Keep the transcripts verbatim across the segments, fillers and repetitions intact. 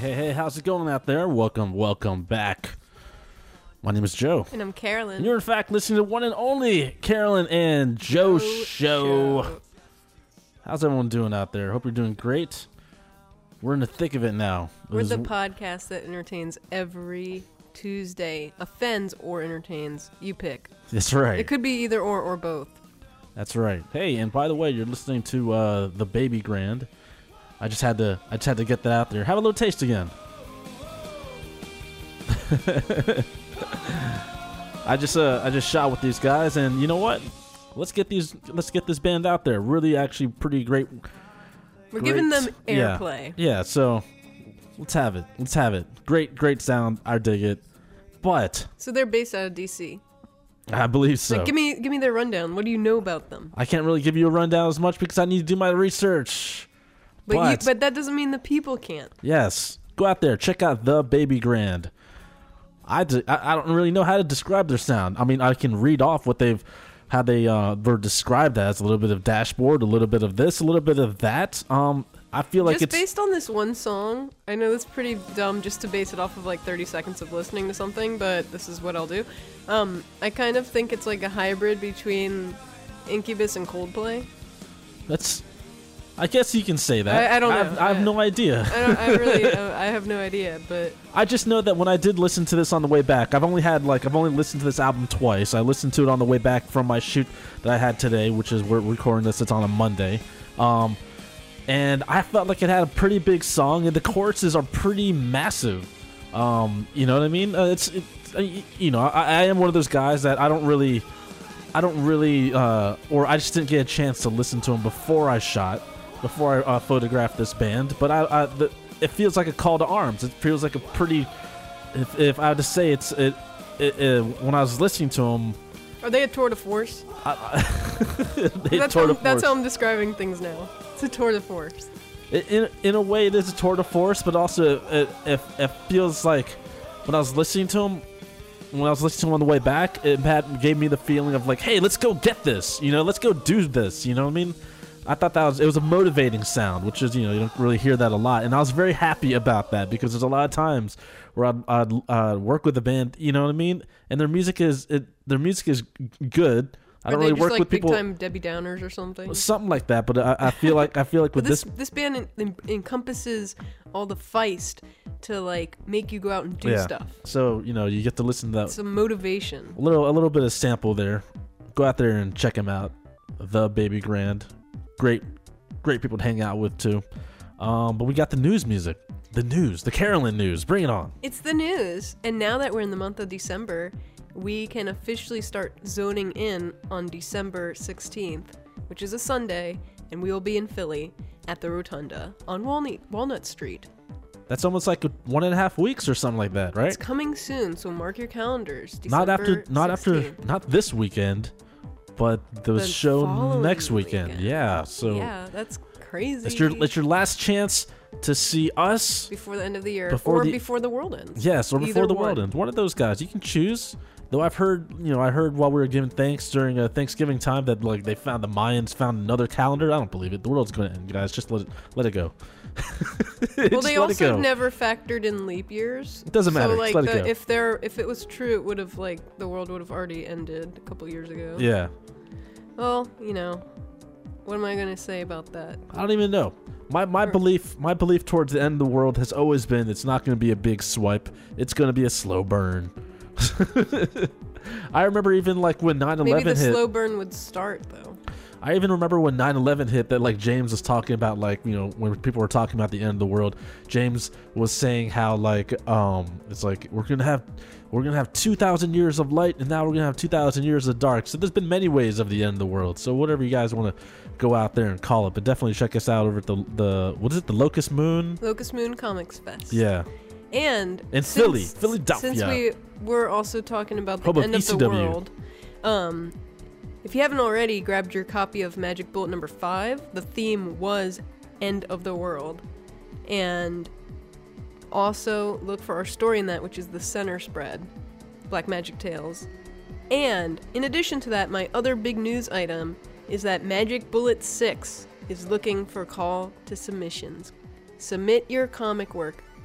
hey, hey, how's it going out there? Welcome, welcome back. My name is Joe. And I'm Carolyn. And you're in fact listening to one and only Carolyn and Joe, Joe show. show. How's everyone doing out there? Hope you're doing great. We're in the thick of it now. We're was, the podcast that entertains every Tuesday. Offends or entertains. You pick. That's right. It could be either or or both. That's right. Hey, and by the way, you're listening to uh, the Baby Grand. I just had to I just had to get that out there. Have a little taste again. I just uh I just shot with these guys, and you know what? Let's get these let's get this band out there. Really, actually, pretty great. We're great, giving them airplay. Yeah, yeah. So let's have it. Let's have it. Great, great sound. I dig it. But so they're based out of D C. I believe so. Like, give me give me their rundown. What do you know about them? I can't really give you a rundown as much because I need to do my research. But but, you, but that doesn't mean the people can't. Yes, go out there, check out the Baby Grand. I, d- I don't really know how to describe their sound. I mean, I can read off what they've, how they uh, were described as: a little bit of dashboard, a little bit of this, a little bit of that. Um, I feel like just it's based on this one song. I know it's pretty dumb just to base it off of like thirty seconds of listening to something, but this is what I'll do. Um, I kind of think it's like a hybrid between Incubus and Coldplay. That's. I guess you can say that. I, I don't know. I have, I have I, no idea. I, don't, I really, uh, I have no idea. But I just know that when I did listen to this on the way back, I've only had like I've only listened to this album twice. I listened to it on the way back from my shoot that I had today, which is we're recording this. It's on a Monday, um, and I felt like it had a pretty big song, and the choruses are pretty massive. Um, you know what I mean? Uh, it's, it's uh, you know I, I am one of those guys that I don't really, I don't really, uh, or I just didn't get a chance to listen to them before I shot. Before I uh, photographed this band, but I, I the, it feels like a call to arms. It feels like a pretty. If, if I had to say, it's it, it, it. When I was listening to them, are they a tour de force? I, I, they that's, tour how, de force. That's how I'm describing things now. It's a tour de force. It, in in a way, it is a tour de force, but also it, it, it feels like when I was listening to them. When I was listening to them on the way back, it had, gave me the feeling of like, hey, let's go get this. You know, let's go do this. You know what I mean? I thought that was it was a motivating sound, which is, you know, you don't really hear that a lot, and I was very happy about that because there's a lot of times where I'd, I'd uh, work with a band, you know what I mean, and their music is it, their music is good. I don't Are they really just work like with big people, time Debbie Downers or something, something like that. But I, I feel like I feel like with this, this this band en- en- encompasses all the feist to like make you go out and do yeah. stuff. So you know you get to listen to that. Some motivation. A little a little bit of sample there. Go out there and check them out. The Baby Grand. Great, great people to hang out with too. Um, but we got the news music, the news, the Carolyn news. Bring it on. It's the news, and now that we're in the month of December, we can officially start zoning in on December sixteenth, which is a Sunday, and we will be in Philly at the Rotunda on Walnut Walnut Street. That's almost like one and a half weeks or something like that, right? It's coming soon, so mark your calendars. Not after, not sixteenth. after, not this weekend. But the, The show next weekend. weekend. Yeah, so Yeah, that's crazy. it's your it's your last chance to see us before the end of the year, before or the- before the world ends. yes, or Either before the world one. ends. One of those guys. You can choose. Though I've heard, you know, I heard while we were giving thanks during a Thanksgiving time that like they found the Mayans found another calendar. I don't believe it. The world's going to end, guys. Just let it let it go. Well, Just they let it also go. never factored in leap years. It doesn't matter. So, like, Just let it the, go. if there, if it was true, it would have like the world would have already ended a couple years ago. Yeah. Well, you know, what am I gonna say about that? I don't even know. My my belief my belief towards the end of the world has always been it's not going to be a big swipe. It's going to be a slow burn. I remember even like when nine eleven Maybe the hit. slow burn would start though. I even remember when nine eleven hit that like James was talking about like, you know, when people were talking about the end of the world, James was saying how like um it's like we're going to have we're going to have two thousand years of light and now we're going to have two thousand years of dark. So there's been many ways of the end of the world. So whatever you guys want to go out there and call it, but definitely check us out over at the the what is it? The Locust Moon? Locust Moon Comics Fest. Yeah. And In since, Philly, Philadelphia. Since we were also talking about the Home of end of E C the W. world, um, if you haven't already grabbed your copy of Magic Bullet number five, the theme was End of the World. And also look for our story in that, which is the center spread, Black Magic Tales. And in addition to that, my other big news item is that Magic Bullet six is looking for call to submissions. Submit your comic work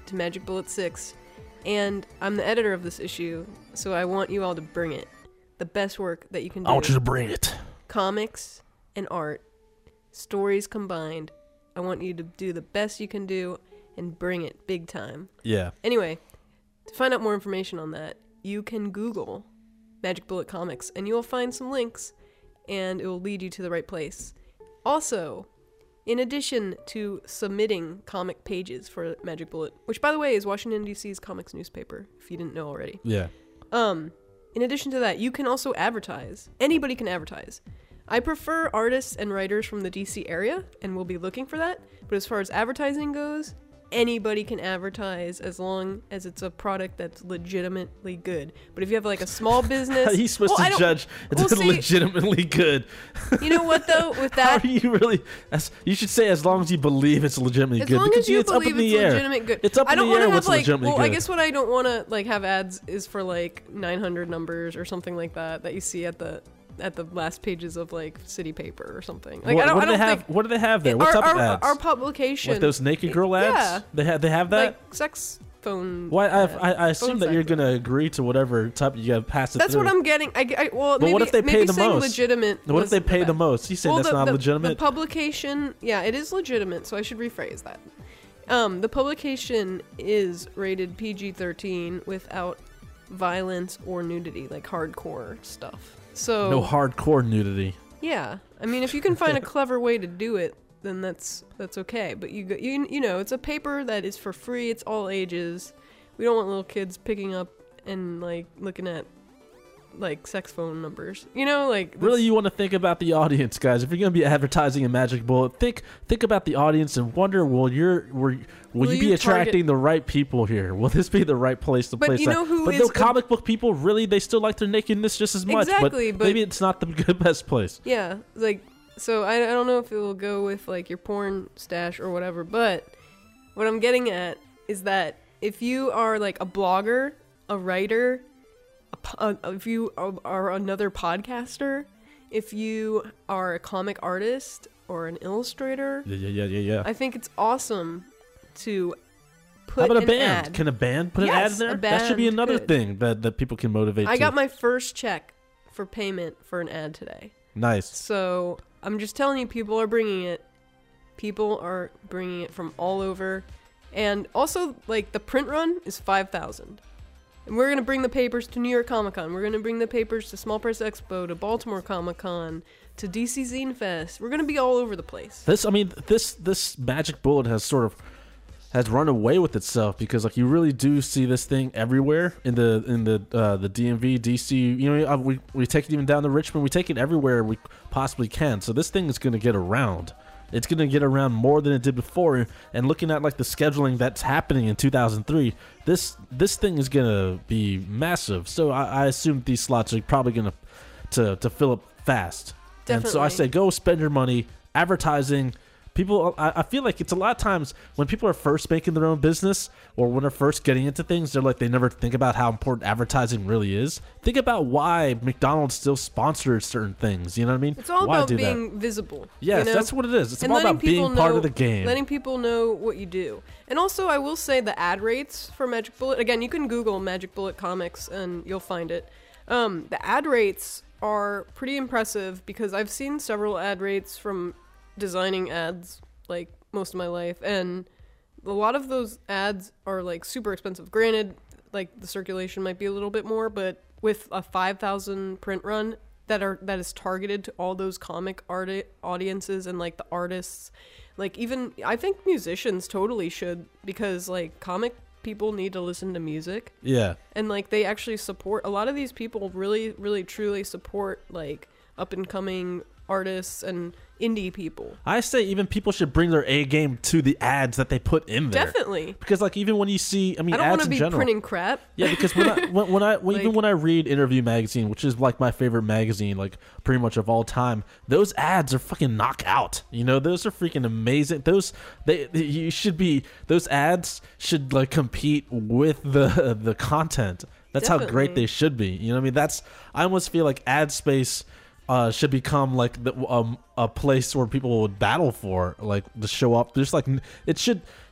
to Magic Bullet six, and I'm the editor of this issue, so I want you all to bring it. The best work that you can do. I want you to bring it. Comics and art, stories combined. I want you to do the best you can do and bring it big time. Yeah. Anyway, to find out more information on that, you can Google Magic Bullet Comics, and you'll find some links, and it will lead you to the right place. Also, in addition to submitting comic pages for Magic Bullet, which, by the way, is Washington, D C's comics newspaper, if you didn't know already. Yeah. Um, in addition to that, you can also advertise. Anybody can advertise. I prefer artists and writers from the D C area, and we'll be looking for that. But as far as advertising goes, anybody can advertise as long as it's a product that's legitimately good. But if you have like a small business, He's supposed well, I to don't- judge it's well, see- legitimately good. you know what though? With How that, are you really? As, you should say as long as you believe it's legitimately as good. long because as you it's up believe in the it's air. legitimate good. It's up I in don't the want air to have what's like. legitimately Well, I good. guess what I don't want to like have ads is for like nine hundred numbers or something like that that you see at the at the last pages of like City Paper or something. Like what, I don't. what do I they don't have? think What do they have there? What our, type our, of ads? our publication. Like those naked girl ads? Yeah. They have. They have that. Like sex phone. Why? I, ads, I, I assume phone that you're sex. gonna agree to whatever type you got pass it That's through. what I'm getting. I, I well, But maybe, what if they pay maybe the saying most? legitimate. What if was they pay the bad. most? You say Well, that's the, not the, legitimate. The publication, yeah, it is legitimate, so I should rephrase that. Um, the publication is rated P G thirteen without violence or nudity, like hardcore stuff. So no hardcore nudity. yeah, I mean, if you can find a clever way to do it, then that's that's okay. But you go, you you know, it's a paper that is for free. It's all ages. We don't want little kids picking up and like looking at like sex phone numbers. You know, like Really, that's- you want to think about the audience, guys. If you're going to be advertising a Magic Bullet, think think about the audience and wonder, will you're will, will, Will you be you attracting target- the right people here? Will this be the right place to But place you that? know who but is no a- comic book people, really, they still like their nakedness just as much. Exactly, but, but- maybe it's not the good best place. Yeah, like so I, I don't know if it will go with like your porn stash or whatever, but what I'm getting at is that if you are like a blogger, a writer, a, po- uh, if you are, are another podcaster, if you are a comic artist or an illustrator, Yeah, yeah, yeah, yeah, yeah. I think it's awesome to put How about a an band? ad. Can a band put an ad Yes, in a there? That should be band another could. thing that, that people can motivate I to. got my first check for payment for an ad today. Nice. So I'm just telling you, people are bringing it. People are bringing it from all over, and also like the print run is five thousand, and we're gonna bring the papers to New York Comic Con. We're gonna bring the papers to Small Press Expo, to Baltimore Comic Con, to D C Zine Fest. We're gonna be all over the place. This, I mean, this this Magic Bullet has sort of has run away with itself because like you really do see this thing everywhere in the in the uh, the D M V, D C. You know, uh, we we take it even down to Richmond. We take it everywhere we possibly can. So this thing is going to get around. It's going to get around more than it did before. And looking at like the scheduling that's happening in two thousand three, this this thing is going to be massive. So I, I assume these slots are probably going to to to fill up fast. And so I Definitely. say go spend your money advertising. People, I, I feel like it's a lot of times when people are first making their own business or when they're first getting into things, they're like, they never think about how important advertising really is. Think about why McDonald's still sponsors certain things. You know what I mean? It's all why about do that? being visible. Yes, you know? that's what it is. It's And all letting about being people part know- of the game. Letting people know what you do. And also, I will say the ad rates for Magic Bullet. Again, you can Google Magic Bullet Comics and you'll find it. Um, the ad rates are pretty impressive because I've seen several ad rates from designing ads like most of my life, and a lot of those ads are like super expensive. Granted, like the circulation might be a little bit more, but with a five thousand print run that are that is targeted to all those comic art audiences and like the artists, like even I think musicians totally should, because like comic people need to listen to music, yeah. and like they actually support a lot of these people really really truly support like up and coming artists and indie people. I say even people should bring their A game to the ads that they put in there. Definitely. Because like even when you see, I mean, I don't ads want to in be general. printing crap. Yeah, because when I when, when I when, even Like- when I read Interview Magazine, which is like my favorite magazine, like pretty much of all time, those ads are fucking knockout. You know, those are freaking amazing. Those they, they you should be those ads should like compete with the the content. That's how great Definitely. they should be. You know what I mean? That's I almost feel like ad space uh, should become like the, um, a place where people would battle for, like to show up. There's like it should.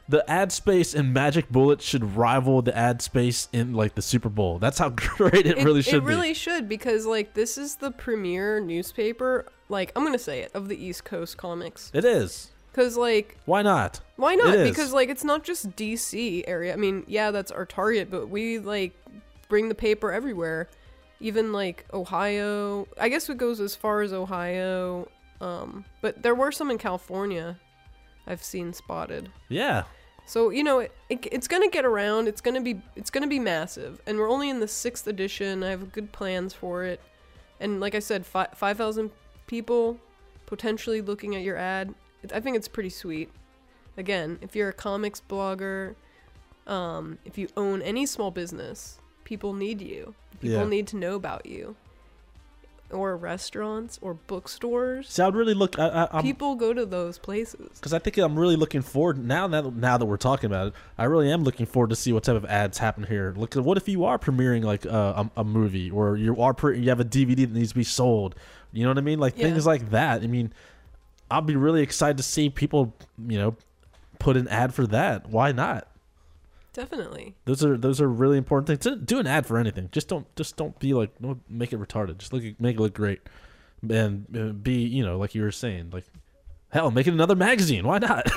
the ad space in Magic Bullet should rival the ad space in like the Super Bowl. That's how great it, It really should It be. really should, because like this is the premier newspaper, like I'm gonna say it, of the East Coast comics. It is. Cause like Why not? why not? It is. Because like it's not just D C area. I mean, yeah, that's our target, but we like bring the paper everywhere. Even like Ohio. I guess it goes as far as Ohio. Um, but there were some in California I've seen spotted. Yeah. So, you know, it, it, it's going to get around. It's going to be it's going to be massive. And we're only in the sixth edition. I have good plans for it. And like I said, fi- five thousand people potentially looking at your ad. It, I think it's pretty sweet. Again, if you're a comics blogger, um, if you own any small business, people need you. People Yeah. need to know about you. Or restaurants or bookstores. See, I would really look. I, I, I'm, People go to those places. Because I think I'm really looking forward now that now that we're talking about it. I really am looking forward to see what type of ads happen here. Look, what if you are premiering like uh, a, a movie, or you are pre- you have a D V D that needs to be sold? You know what I mean? Like Yeah. things like that. I mean, I'll be really excited to see people, you know, put an ad for that. Why not? Definitely. Those are those are really important things. Do an ad for anything. Just don't just don't be like don't make it retarded. Just look make it look great, and uh, be you know like you were saying like hell make it another magazine. Why not?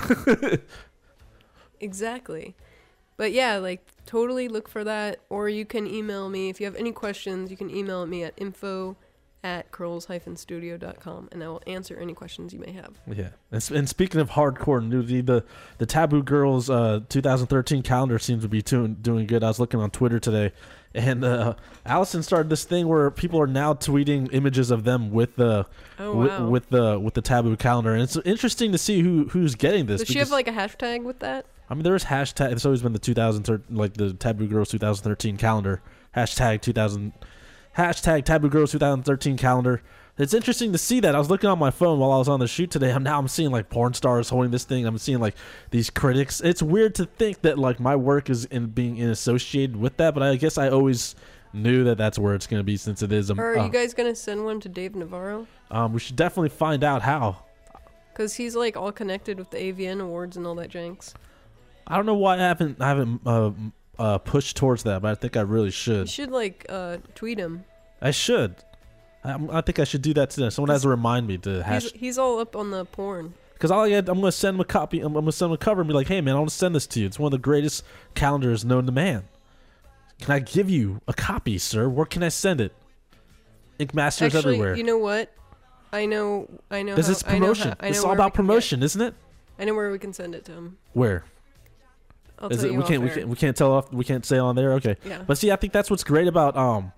Exactly. But yeah, like totally look for that, or you can email me if you have any questions. You can email me at info at curls dash studio dot com, and I will answer any questions you may have. Yeah, and, and speaking of hardcore nudity, the the Taboo Girls uh, two thousand thirteen calendar seems to be doing doing good. I was looking on Twitter today, and uh, Allison started this thing where people are now tweeting images of them with the Oh, with, wow. with the with the Taboo calendar, and it's interesting to see who who's getting this. Does she have because- like a hashtag with that? I mean, there's hashtag. It's always been the two thousand thirteen, like the Taboo Girls two thousand thirteen calendar. Hashtag two thousand. Hashtag Taboo Girls two thousand thirteen calendar. It's interesting to see that. I was looking on my phone while I was on the shoot today. I'm now I'm seeing like porn stars holding this thing. I'm seeing like these critics. It's weird to think that like my work is in being in associated with that, but I guess I always knew that that's where it's going to be since it is. A, Or are uh, you guys gonna send one to Dave Navarro? um, we should definitely find out how. Because he's like all connected with the A V N awards and all that janks. I don't know why I haven't I haven't uh, uh, pushed towards that, but I think I really You should. should like uh, tweet him. I should. I, I think I should do that today. Someone has to remind me to hash. He's, he's all up on the porn. Because all I get, I'm going to send him a copy. I'm, I'm going to send him a cover and be like, "Hey man, I want to send this to you. It's one of the greatest calendars known to man. Can I give you a copy, sir? Where can I send it? Ink Masters Actually, everywhere. you know what? I know. I know. This how, is I know promotion. how- I know It's all where we about can get- promotion, isn't it? I know where we can send it to him. Where? I'll Is tell it? you We can't. We off can't. air. We can't tell off. We can't say on there. Okay. Yeah. But see, I think that's what's great about um.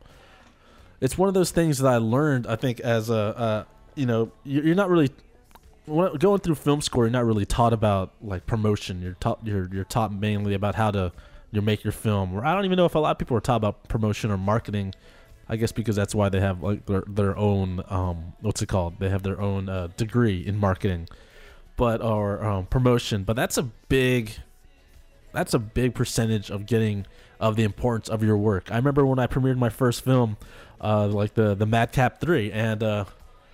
It's one of those things that I learned. I think as a, uh, you know, you're you're not really when- going through film school. You're not really taught about like promotion. You're taught. You're you're taught mainly about how to you make your film. Or I don't even know if a lot of people are taught about promotion or marketing. I guess because that's why they have like their their own um what's it called? They have their own uh, degree in marketing, but or um, promotion. But that's a big. That's a big percentage of getting of the importance of your work. I remember when I premiered my first film, uh, like the the Madcap three, and uh,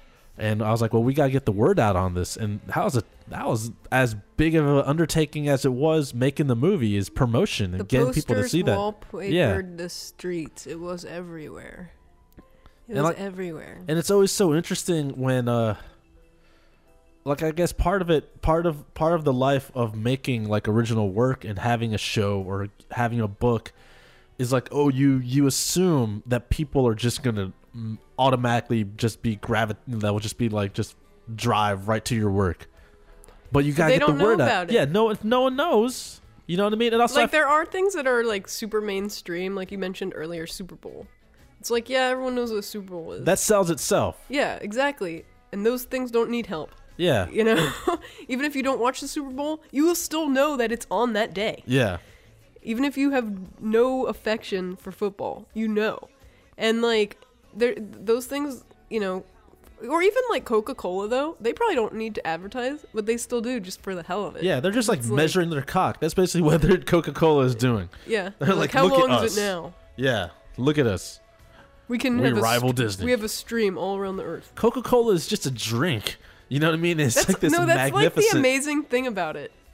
and I was like, well, we gotta get the word out on this. And that was a that was as big of an undertaking as it was making the movie is promotion and The getting people to posters see that. wallpapered Yeah. the streets. It was everywhere. It And was like- everywhere. And it's always so interesting when uh like I guess part of it part of part of the life of making like original work and having a show or having a book is like, oh, you you assume that people are just gonna mm, automatically just be gravi- that will just be like just drive right to your work, but you gotta they get don't the know word out. about it. Yeah, no, if no one knows, you know what I mean. And also, Like I there are things that are like super mainstream, like you mentioned earlier, Super Bowl. It's like, yeah, everyone knows what a Super Bowl is. that sells itself. yeah, exactly. And those things don't need help. Yeah, You know, even if you don't watch the Super Bowl, you will still know that it's on that day. yeah, Even if you have no affection for football, you know. And like there those things, you know, or even like Coca-Cola though, they probably don't need to advertise, but they still do just for the hell of it. yeah. They're just like It's like- measuring their cock. That's basically what their Coca-Cola is doing. Yeah. They're Like, like, how "Look at long is us." it now? Yeah, look at us. We can We have a rival st- Disney. We have a stream all around the earth. Coca-Cola is just a drink. You know what I mean? It's That's like this no, that's like the magnificent. amazing thing about it.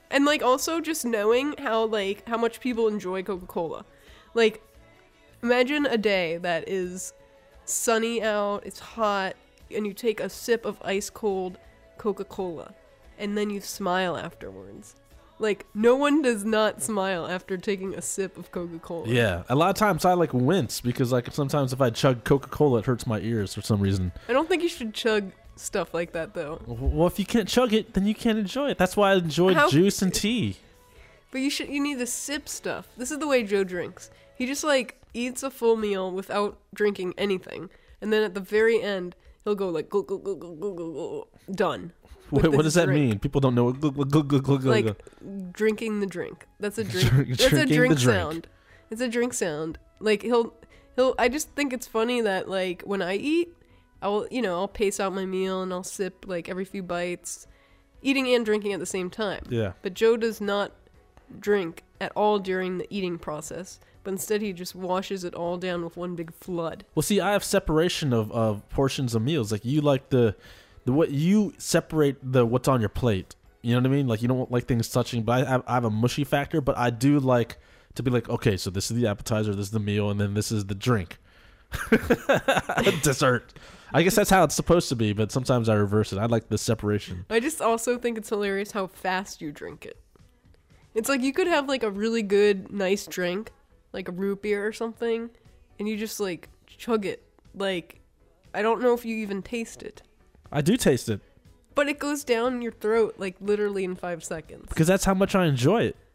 And like also just knowing how like how much people enjoy Coca-Cola. Like imagine a day that is sunny out, it's hot, and you take a sip of ice cold Coca-Cola and then you smile afterwards. Like no one does not smile after taking a sip of Coca-Cola. Yeah, a lot of times I like wince because like sometimes if I chug Coca-Cola it hurts my ears for some reason. I don't think you should chug stuff like that though. Well, if you can't chug it, then you can't enjoy it. That's why I enjoy How- juice and tea. But you should you need to sip stuff. This is the way Joe drinks. He just like eats a full meal without drinking anything. And then at the very end, he'll go like go go go go go go go done. with Wait, what this does that drink. mean? People don't know. Glug, glug, glug, glug, glug, Like glug. drinking the drink. That's a drink. Drink- That's a drinking drink the drink. sound. It's a drink sound. Like he'll he'll I just think it's funny that like when I eat, I'll you know, I'll pace out my meal and I'll sip like every few bites, eating and drinking at the same time. Yeah. But Joe does not drink at all during the eating process, but instead he just washes it all down with one big flood. Well, see, I have separation of, of portions of meals. Like you like the the what you separate the what's on your plate. You know what I mean? Like you don't like things touching. But I have, I have a mushy factor. But I do like to be like, okay, so this is the appetizer, this is the meal, and then this is the drink, dessert. I guess that's how it's supposed to be. But sometimes I reverse it. I like the separation. I just also think it's hilarious how fast you drink it. It's like you could have like a really good, nice drink, like a root beer or something, and you just like chug it. Like, I don't know if you even taste it. I do taste it But it goes down your throat like literally in five seconds. because that's how much I enjoy it.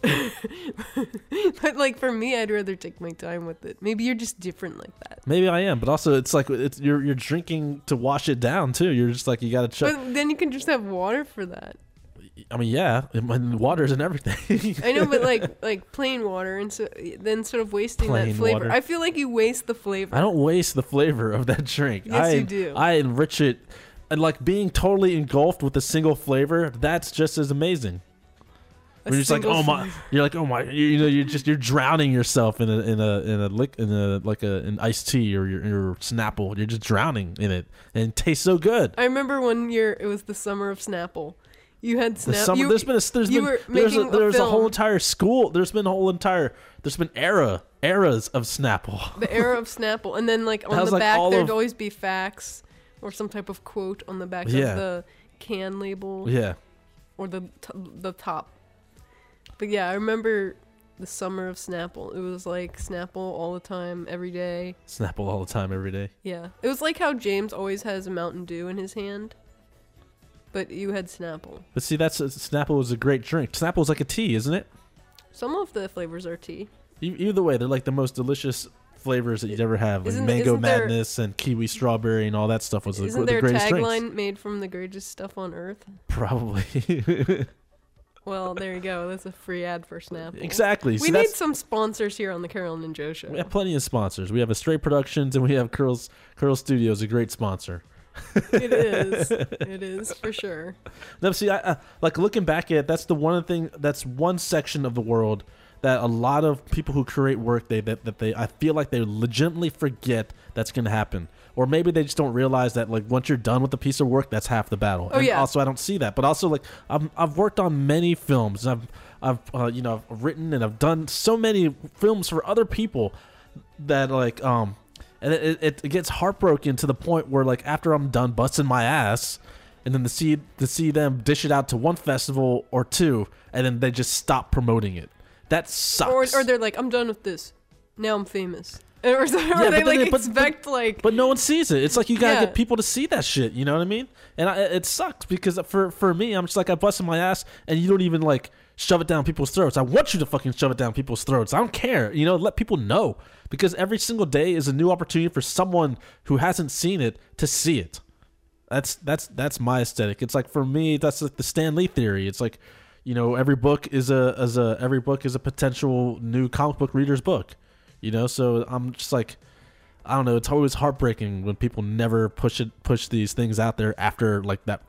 But like for me, I'd rather take my time with it. Maybe you're just different like that. Maybe I am, but also it's like it's you're you're drinking to wash it down too. You're just like you got to chug. But then you can just have water for that. I mean, yeah, and water's and everything. I know, but like like plain water, and so then sort of wasting Plain that flavor. water. I feel like you waste the flavor. I don't waste the flavor of that drink. Yes, I, you do. I enrich it, and like being totally engulfed with a single flavor. That's just as amazing. A You're just like, single oh my! flavor. You're like, oh my! You, you know, you're just you're drowning yourself in a in a in a lick in a like a an iced tea or your, your Snapple. You're just drowning in it, and it tastes so good. I remember one year it was the summer of Snapple. You had The Snapple. summer, you, there's been a there's you been were there's a, making a there's a, whole film. entire school. There's been a whole entire there's been era eras of Snapple. the era of Snapple, and then like on was, the like, back all there'd of- always be facts or some type of quote on the back Yeah. of the can label Yeah, or the t- the top. But yeah, I remember the summer of Snapple. It was like Snapple all the time, every day. Snapple all the time, every day. Yeah, it was like how James always has a Mountain Dew in his hand, but you had Snapple. But see, that's Snapple was a great drink. Snapple is like a tea, isn't it? Some of the flavors are tea. E- Either way, they're like the most delicious flavors that you'd ever have. Like Isn't- mango isn't there- madness and kiwi strawberry and all that stuff was the, Isn't the there a greatest tagline drinks. made from the greatest stuff on earth? Probably. Well, there you go. That's a free ad for Snapple. Exactly. We See, need that's, some sponsors here on the Carolyn and Joe show. we have plenty of sponsors. We have a Straight Productions and we have Curls Curl Studios, a great sponsor. It is. It is for sure. No, see, I, I, like looking back at it, that's the one thing. That's one section of the world that a lot of people who create work they that, that they I feel like they legitimately forget that's going to happen, or maybe they just don't realize that like once you're done with a piece of work, that's half the battle. Oh, and yeah. Also, I don't see that, but also like I've I've worked on many films. I've I've uh, you know I've written and I've done so many films for other people that like um. And it, it, it gets heartbroken to the point where, like, after I'm done busting my ass, and then to see to see them dish it out to one festival or two, and then they just stop promoting it. That sucks. Or, or they're like, I'm done with this. Now I'm famous. Or, or Yeah, they but then like they- but- expect like. but no one sees it. It's like you gotta Yeah. get people to see that shit. You know what I mean? And I, it sucks because for for me, I'm just like I busted my ass, and you don't even like shove it down people's throats. I want you to fucking shove it down people's throats. I don't care. You know, let people know because every single day is a new opportunity for someone who hasn't seen it to see it. That's that's that's my aesthetic. It's like for me, that's like the Stan Lee theory. It's like, you know, every book is a as a every book is a potential new comic book reader's book. You know, so I'm just like, I don't know. It's always heartbreaking when people never push it, push these things out there after like that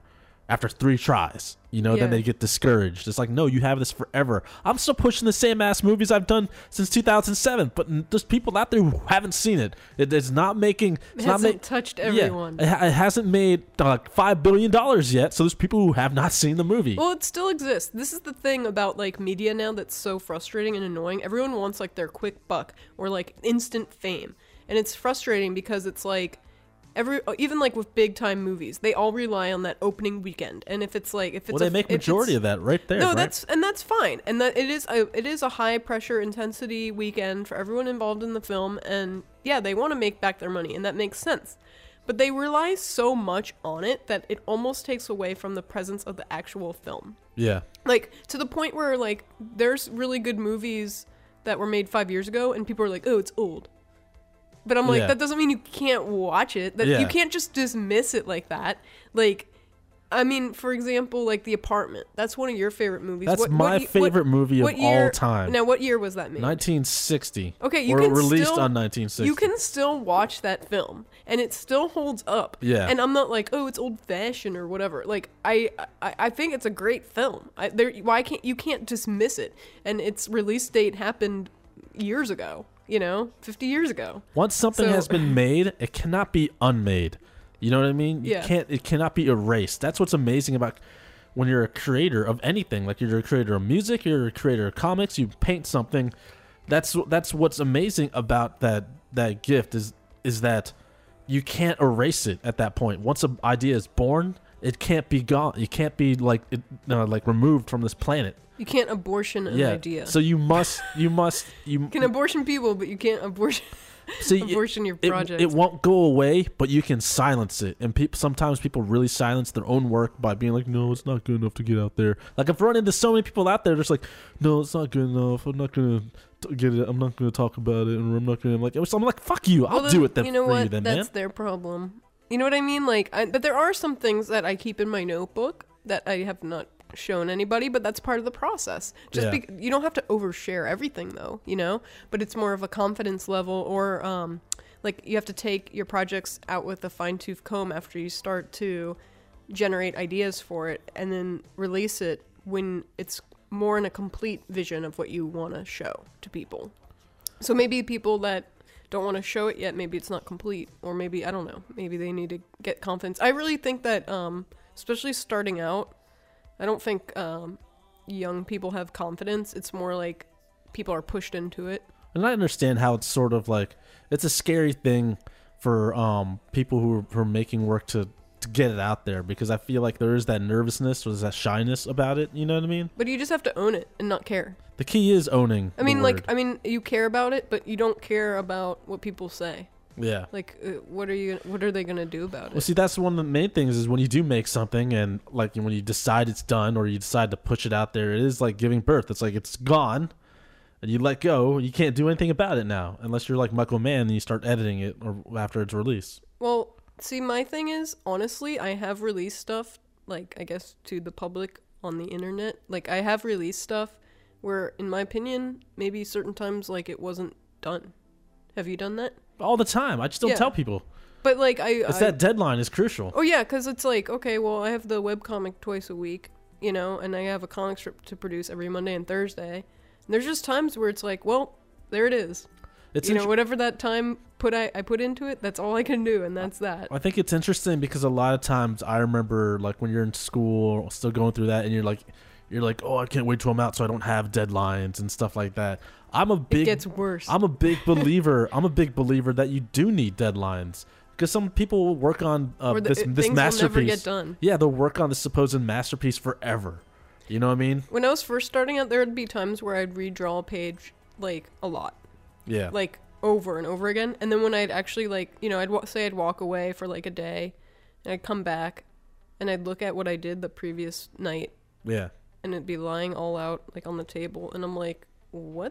after three tries. You know, Yeah. then they get discouraged. It's like, no, you have this forever. I'm still pushing the same ass movies I've done since two thousand seven, but n- there's people out there who haven't seen it. it it's not making. It It's not hasn't ma- touched yeah, everyone. it, ha- it hasn't made uh, five billion dollars yet. So there's people who have not seen the movie. Well, it still exists. This is the thing about like media now that's so frustrating and annoying. Everyone wants like their quick buck or like instant fame. And it's frustrating because it's like every even like with big time movies, they all rely on that opening weekend. And if it's like if it's well, they a, make if majority it's- of that right there. No, right? that's and that's fine. And that it is a it is a high pressure intensity weekend for everyone involved in the film, and yeah, they want to make back their money, and that makes sense. But they rely so much on it that it almost takes away from the presence of the actual film. yeah. Like to the point where like there's really good movies that were made five years ago and people are like, oh, it's old. But I'm like, Yeah. that doesn't mean you can't watch it. That Yeah. you can't just dismiss it like that. Like, I mean, for example, like The Apartment. That's one of your favorite movies. That's What- my what ye- favorite what- movie of what year- all time. Now, what year was that made? nineteen sixty. Okay, you or can released still- on nineteen sixty. You can still watch that film, and it still holds up. Yeah. And I'm not like, oh, it's old fashioned or whatever. Like, I, I, I think it's a great film. I, there, why can't you can't dismiss it? And its release date happened years ago. You know, fifty years ago. Once something So- has been made, it cannot be unmade. You know what I mean? You Yeah. can't. It cannot be erased. That's what's amazing about when you're a creator of anything. Like you're a creator of music, you're a creator of comics. You paint something. That's that's what's amazing about that that gift is is that you can't erase it at that point. Once an idea is born, it can't be gone. It can't be like it, uh, like removed from this planet. You can't abortion an yeah. idea. So you must you must you you can abortion people, but you can't abortion see, abortion your it, project. it won't go away, but you can silence it. And peop sometimes people really silence their own work by being like, no, it's not good enough to get out there. Like I've run into so many people out there just like, no, it's not good enough. I'm not going to get it. I'm not going to talk about it. And I'm not going to like, I'm like, fuck you. I'll Well, do then, it then you know for what? you then, That's man. their problem. You know what I mean? Like, I, but there are some things that I keep in my notebook that I have not shown anybody, but that's part of the process. Just Yeah. be, you don't have to overshare everything though, you know, but it's more of a confidence level, or um like you have to take your projects out with a fine-tooth comb after you start to generate ideas for it, and then release it when it's more in a complete vision of what you want to show to people. So maybe people that don't want to show it yet, maybe it's not complete, or maybe I don't know, maybe they need to get confidence. I really think that um especially starting out, I don't think um, young people have confidence. It's more like people are pushed into it. And I understand how it's sort of like, it's a scary thing for um, people who are, who are making work to, to get it out there, because I feel like there is that nervousness or there's that shyness about it. You know what I mean? But you just have to own it and not care. The key is owning. I mean, the like, word. I mean, you care about it, but you don't care about what people say. yeah. Like, uh, what are you? What are they gonna do about Well, it? see, that's one of the main things is when you do make something and like when you decide it's done or you decide to push it out there, it is like giving birth. It's like it's gone and you let go. You can't do anything about it now unless you're like Michael Mann and you start editing it or after it's released. Well, see, my thing is, honestly, I have released stuff, like, I guess, to the public on the internet. Like, I have released stuff where, in my opinion, maybe certain times, like, it wasn't done. Have you done that? All the time. I just don't Yeah. tell people. But, like, I... It's I that deadline is crucial. Oh, yeah, because it's like, okay, well, I have the webcomic twice a week, you know, and I have a comic strip to produce every Monday and Thursday. And there's just times where it's like, well, there it is. It's you know, inter- whatever that time put I, I put into it, that's all I can do, and that's that. I think it's interesting because a lot of times I remember like when you're in school or still going through that and you're like you're like, "Oh, I can't wait till I'm out so I don't have deadlines and stuff like that." I'm a big It gets worse. I'm a big believer. I'm a big believer that you do need deadlines because some people will work on uh, Or the, this it- this things will masterpiece. never get done. Yeah, they'll work on this supposed masterpiece forever. You know what I mean? When I was first starting out, there would be times where I'd redraw a page, like, a lot. Yeah. Like, over and over again. And then when I'd actually, like, you know, I'd wa- say I'd walk away for, like, a day, and I'd come back, and I'd look at what I did the previous night, yeah. and it'd be lying all out, like, on the table, and I'm like, what?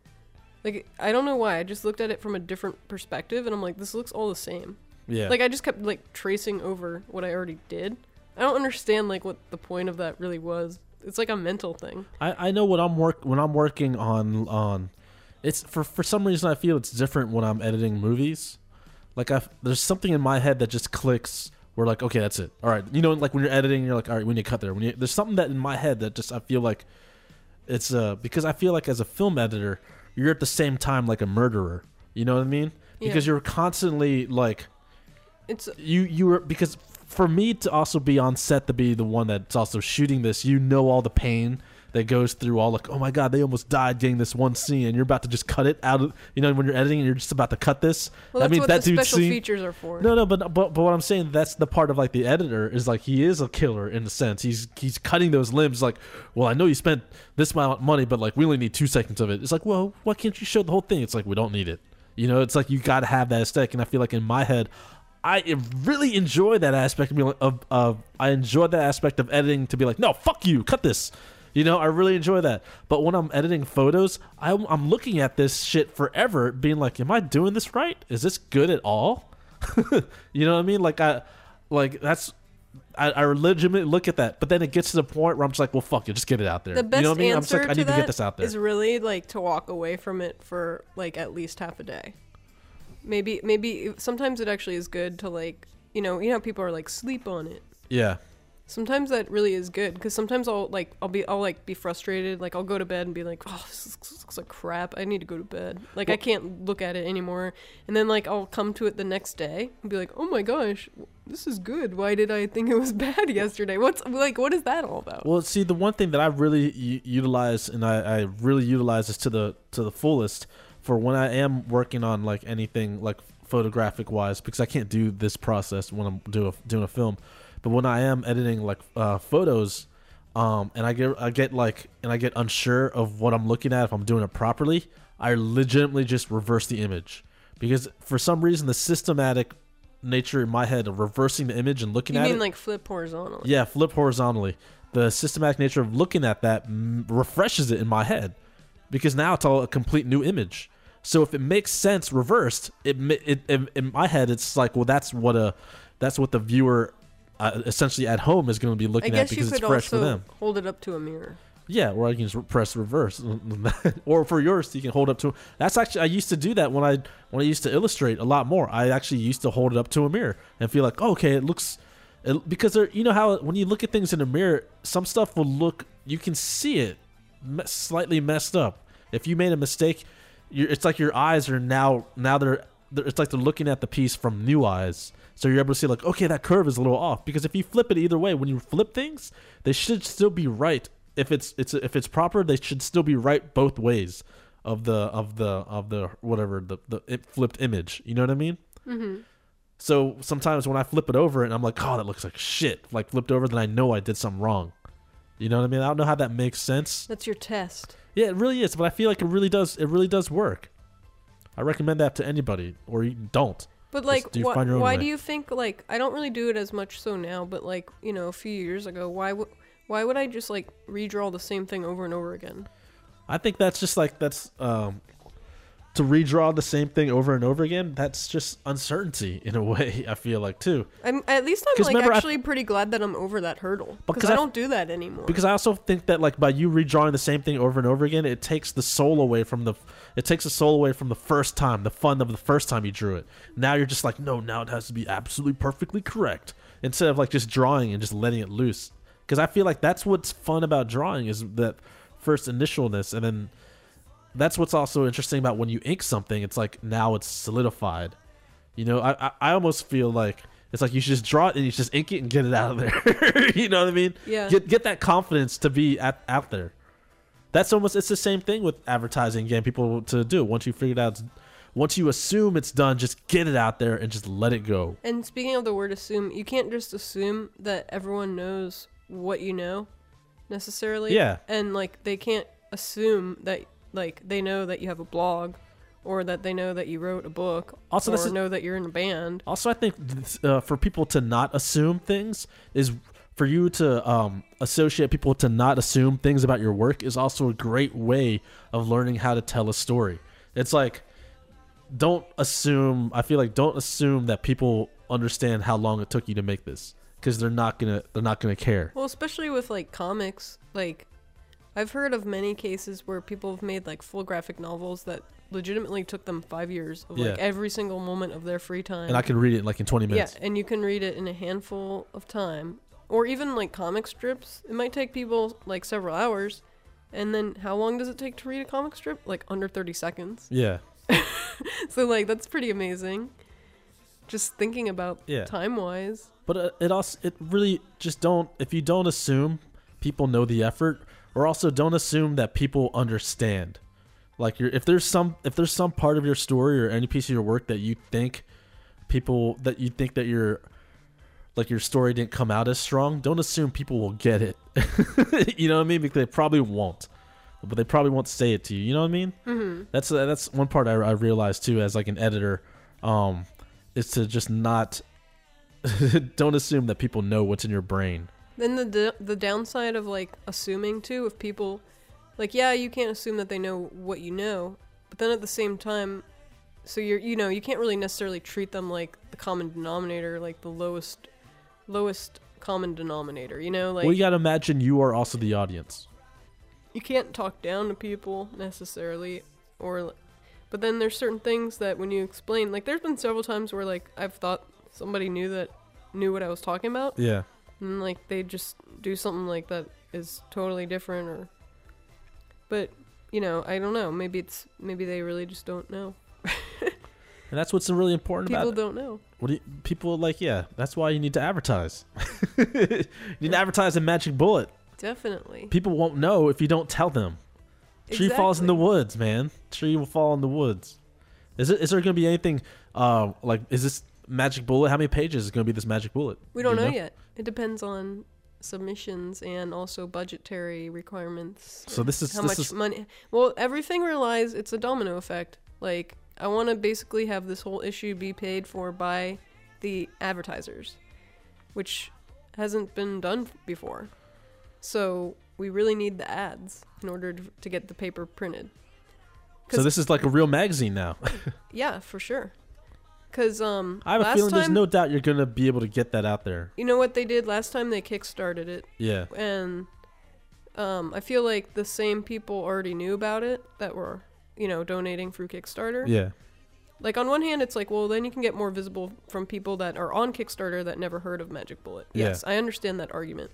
Like, I don't know why. I just looked at it from a different perspective, and I'm like, this looks all the same. Yeah. Like, I just kept, like, tracing over what I already did. I don't understand, like, what the point of that really was. It's like a mental thing. I, I know what I'm work when I'm working on on it's for for some reason I feel it's different when I'm editing movies. Like I there's something in my head that just clicks We're like, okay, that's it. All right, you know, like when you're editing, you're like, all right, we need to cut there. When you, there's something that in my head that just I feel like it's uh because I feel like as a film editor, you're at the same time like a murderer. You know what I mean? Yeah. Because you're constantly like, It's you you were because for me to also be on set to be the one that's also shooting this, you know all the pain that goes through all like, oh my god, they almost died getting this one scene, and you're about to just cut it out of, you know, when you're editing and you're just about to cut this. well, that that's means what that the dude's special scene, features are for. no, no, but, but but what I'm saying, that's the part of like the editor is like he is a killer in a sense. He's he's cutting those limbs. Like, well, I know you spent this amount of money, but like we only need two seconds of it. It's like, well, why can't you show the whole thing? It's like we don't need it. You know, it's like you got to have that aesthetic, and I feel like in my head, I really enjoy that aspect of, being like, of of I enjoy that aspect of editing to be like, no, fuck you, cut this. You know, I really enjoy that. But when I'm editing photos, I'm, I'm looking at this shit forever, being like, am I doing this right? Is this good at all? You know what I mean? Like I, like that's, I, I legitimately look at that. But then it gets to the point where I'm just like, well, fuck it, just get it out there. The best you know what I mean? I'm just answer like, I to need to that get this out there. is really like to walk away from it for like at least half a day. Maybe, maybe sometimes it actually is good to like, you know, you know how people are like sleep on it. Yeah. Sometimes that really is good because sometimes I'll like I'll be I'll like be frustrated, like I'll go to bed and be like, oh, this looks, this looks like crap, I need to go to bed, like well, I can't look at it anymore, and then like I'll come to it the next day and be like, oh my gosh, this is good, why did I think it was bad yesterday? What's like what is that all about? Well, see, the one thing that I really u- utilize and I, I really utilize this to the to the fullest for when I am working on like anything like photographic wise, because I can't do this process when I'm do a, doing a film. But when I am editing like uh, photos, um, and I get I get like and I get unsure of what I'm looking at if I'm doing it properly, I legitimately just reverse the image because for some reason the systematic nature in my head of reversing the image and looking you at it. You mean like flip horizontally? Yeah, flip horizontally. The systematic nature of looking at that m- refreshes it in my head because now it's all a complete new image. So if it makes sense reversed, it, it, it in my head it's like, well, that's what a that's what the viewer. Uh, essentially at home is going to be looking at because it's fresh for them. Hold it up to a mirror. Yeah, or I can just press reverse, or for yours you can hold up to. That's actually I used to do that when I when I used to illustrate a lot more. I actually used to hold it up to a mirror and feel like, oh, okay, it looks it, because there. You know how when you look at things in a mirror, some stuff will look. You can see it me- slightly messed up. If you made a mistake, you're, it's like your eyes are now now they're, they're it's like they're looking at the piece from new eyes. So you're able to see like, okay, that curve is a little off because if you flip it either way, when you flip things, they should still be right. If it's it's if it's proper, they should still be right both ways of the of the of the whatever the the it flipped image. You know what I mean? Mm-hmm. So sometimes when I flip it over and I'm like, oh, that looks like shit, like flipped over, then I know I did something wrong. You know what I mean? I don't know how that makes sense. That's your test. Yeah, it really is, but I feel like it really does. It really does work. I recommend that to anybody, or you don't. But like, do wh- way. why do you think like I don't really do it as much so now? But like, you know, a few years ago, why would why would I just like redraw the same thing over and over again? I think that's just like that's um, to redraw the same thing over and over again. That's just uncertainty in a way. I feel like too. I'm at least I'm like remember, actually pretty glad that I'm over that hurdle because I, I don't do that anymore. Because I also think that like by you redrawing the same thing over and over again, it takes the soul away from the. It takes the soul away from the first time, the fun of the first time you drew it. Now you're just like, no, now it has to be absolutely perfectly correct. Instead of like just drawing and just letting it loose. Because I feel like that's what's fun about drawing is that first initialness. And then that's what's also interesting about when you ink something. It's like now it's solidified. You know, I, I, I almost feel like it's like you should just draw it and you just ink it and get it out of there. You know what I mean? Yeah. Get, get that confidence to be at, out there. That's almost, it's the same thing with advertising, getting people to do. Once you figure it out, once you assume it's done, just get it out there and just let it go. And speaking of the word assume, you can't just assume that everyone knows what you know necessarily. Yeah. And like they can't assume that like they know that you have a blog or that they know that you wrote a book also, or know that you're in a band. Also, I think uh, for people to not assume things is... For you to um, associate people to not assume things about your work is also a great way of learning how to tell a story. It's like, don't assume, I feel like don't assume that people understand how long it took you to make this because they're not gonna, they're not gonna care. Well, especially with like comics, like I've heard of many cases where people have made like full graphic novels that legitimately took them five years of Yeah. like every single moment of their free time. And I can read it in like in twenty minutes. Yeah, and you can read it in a handful of time. Or even like comic strips. It might take people like several hours. And then how long does it take to read a comic strip? Like under thirty seconds. Yeah. So like that's pretty amazing. Just thinking about Yeah. time-wise. But uh, it also it really just don't if you don't assume people know the effort, or also don't assume that people understand. Like you're, if there's some if there's some part of your story or any piece of your work that you think people that you think that your like your story didn't come out as strong, don't assume people will get it. You know what I mean? Because they probably won't, but they probably won't say it to you. You know what I mean? Mm-hmm. That's uh, that's one part I, I realized too as like an editor, um, is to just not don't assume that people know what's in your brain. Then the d- the downside of like assuming too, if people, like yeah, you can't assume that they know what you know, but then at the same time, so you're you know you can't really necessarily treat them like the common denominator, like the lowest lowest common denominator. You know, like Well, you gotta imagine you are also the audience. you can't talk down to people necessarily, or, but then there's certain things that when you explain, like there's been several times where like I've thought somebody knew that knew what I was talking about. Yeah. And like they just do something like that is totally different, or but you know I don't know, maybe it's maybe they really just don't know. And that's what's really important People about it. don't know. What do you, people like? Yeah, that's why you need to advertise. You need to advertise a Magic Bullet. Definitely. People won't know if you don't tell them. Tree falls in the Exactly. woods, man. Tree will fall in the woods. Is it? Is there going to be anything? Uh, like, is this Magic Bullet? How many pages is going to be this Magic Bullet? We don't Do you know yet. It depends on submissions and also budgetary requirements. So this is how this much is money. Well, everything relies. It's a domino effect. Like I want to basically have this whole issue be paid for by the advertisers, which hasn't been done before. So we really need the ads in order to, to get the paper printed. so this is like a real magazine now. Yeah, for sure. Because um, I have a last feeling time, there's no doubt you're going to be able to get that out there. you know what they did last time? They kickstarted it, Yeah. and um, I feel like the same people already knew about it that were, you know, donating through Kickstarter. Yeah. Like on one hand, it's like, well, then you can get more visible from people that are on Kickstarter that never heard of Magic Bullet. Yeah. Yes, I understand that argument.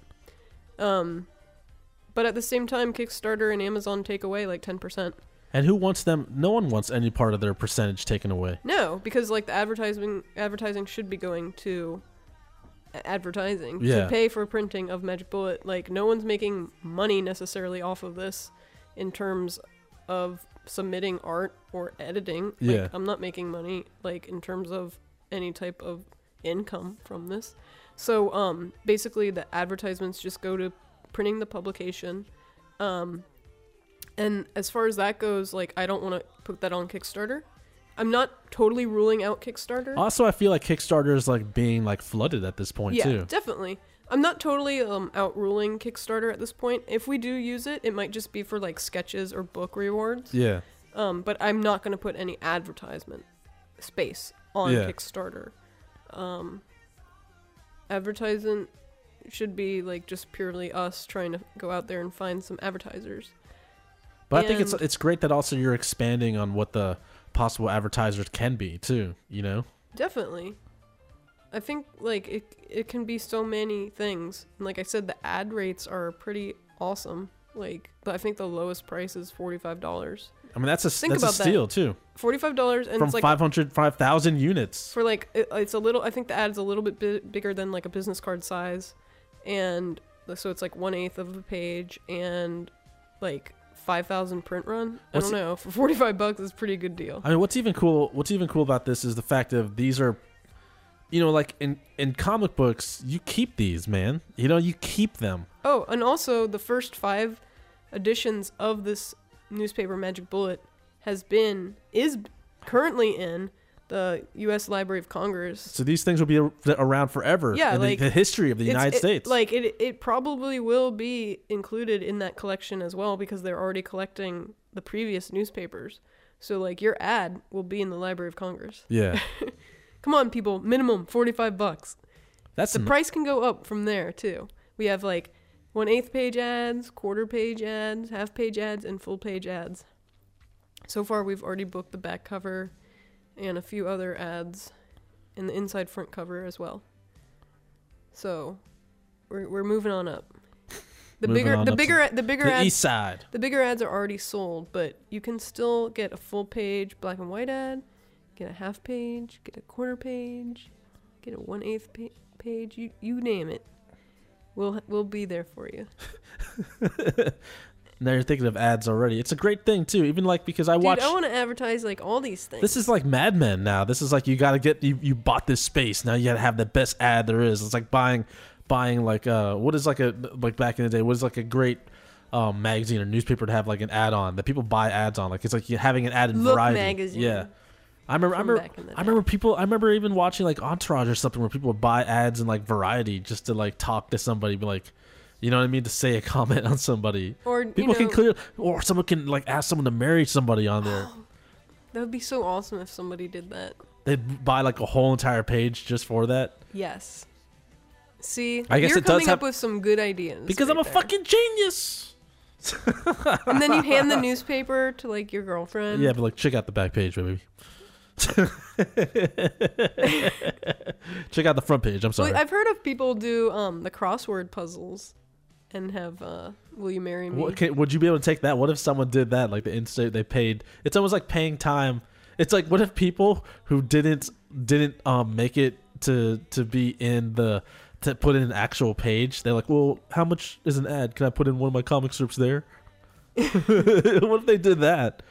Um, but at the same time, Kickstarter and Amazon take away like ten percent. And who wants them? No one wants any part of their percentage taken away. No, because like the advertising advertising should be going to a- advertising Yeah. to pay for printing of Magic Bullet. Like no one's making money necessarily off of this in terms of submitting art or editing. Like, Yeah. I'm not making money like in terms of any type of income from this. So um basically the advertisements just go to printing the publication. Um and as far as that goes, like I don't want to put that on Kickstarter. I'm not totally ruling out Kickstarter. Also, I feel like Kickstarter is like being like flooded at this point yeah, too. definitely. I'm not totally um outruling Kickstarter at this point. If we do use it, it might just be for like sketches or book rewards. Yeah. Um, but I'm not going to put any advertisement space on Yeah. Kickstarter. Um, advertising should be like just purely us trying to go out there and find some advertisers. But I think it's And- it's great that also you're expanding on what the possible advertisers can be too, you know? Definitely. I think like it it can be so many things. And like I said, the ad rates are pretty awesome. Like, but I think the lowest price is forty-five dollars. I mean, that's a Think that's a about that. steal too. forty-five dollars, and From it's like five hundred, five thousand units. for like it, it's a little. I think the ad's a little bit bi- bigger than like a business card size, and so it's like one eighth of a page and like five thousand print run. I What's don't know. For forty-five bucks, is a pretty good deal. I mean, what's even cool what's even cool about this is the fact of these are, you know, like in in comic books, you keep these, man. You know, you keep them. Oh, and also the first five editions of this newspaper Magic Bullet has been is currently in the U S Library of Congress. So these things will be a- around forever. Yeah, in like, the, the history of the It's- United it- States. Like it, it probably will be included in that collection as well because they're already collecting the previous newspapers. So like your ad will be in the Library of Congress. yeah, Come on, people, minimum forty-five bucks. that's The n- price can go up from there too. We have like one eighth page ads, quarter page ads, half page ads, and full page ads. So far, we've already booked the back cover and a few other ads and the inside front cover as well. So we're we're moving on up. The Moving bigger on the up bigger to the bigger the ads east side. the bigger ads are already sold, but you can still get a full page black and white ad, get a half page, get a quarter page, get a one eighth pa- page. You you name it, we'll we'll be there for you. Now you're thinking of ads already. It's a great thing too. Even like because I Dude, watch. I want to advertise like all these things. This is like Mad Men now. This is like you got to get you, you bought this space. Now you got to have the best ad there is. It's like buying buying like uh what is like a like back in the day what is like a great um magazine or newspaper to have like an ad on that people buy ads on. Like it's like you having an ad in Look Variety. magazine. Yeah. I remember I From remember back in the I remember people I remember even watching like Entourage or something where people would buy ads in like Variety just to like talk to somebody, be like, you know what I mean, to say a comment on somebody. Or People you know, can clear, or someone can like ask someone to marry somebody on there. that would be so awesome if somebody did that. They'd buy like a whole entire page just for that. Yes. See, I guess you're it does coming have- up with some good ideas. Because right I'm a there. fucking genius. And then you hand the newspaper to like your girlfriend. Yeah, but like check out the back page, baby. Check out the front page. I'm sorry. Well, I've heard of people do um the crossword puzzles, and have uh, "Will you marry me?" What can, would you be able to take that? What if someone did that? Like the instant they paid, it's almost like paying time. It's like what if people who didn't didn't um make it to to be in the to put in an actual page? They're like, well, how much is an ad? Can I put in one of my comic strips there? What if they did that?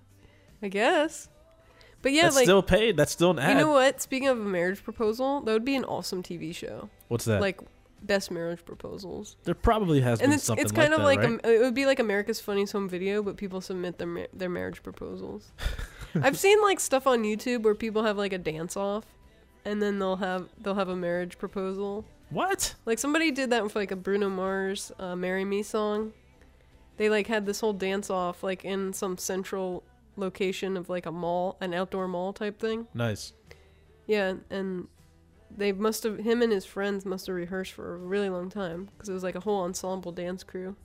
I guess. But yeah, That's like still paid. That's still an ad. you know what? Speaking of a marriage proposal, that would be an awesome T V show. What's that? Like best marriage proposals. There probably has And been it's something it's kind like of that, like right? Am- it would be like America's Funniest Home Video, but people submit their ma- their marriage proposals. I've seen like stuff on YouTube where people have like a dance off, and then they'll have they'll have a marriage proposal. What? Like somebody did that with like a Bruno Mars uh, "Marry Me" song. They like had this whole dance off like in some central location of like a mall, an outdoor mall type thing. Nice. Yeah, and they must have him and his friends must have rehearsed for a really long time because it was like a whole ensemble dance crew.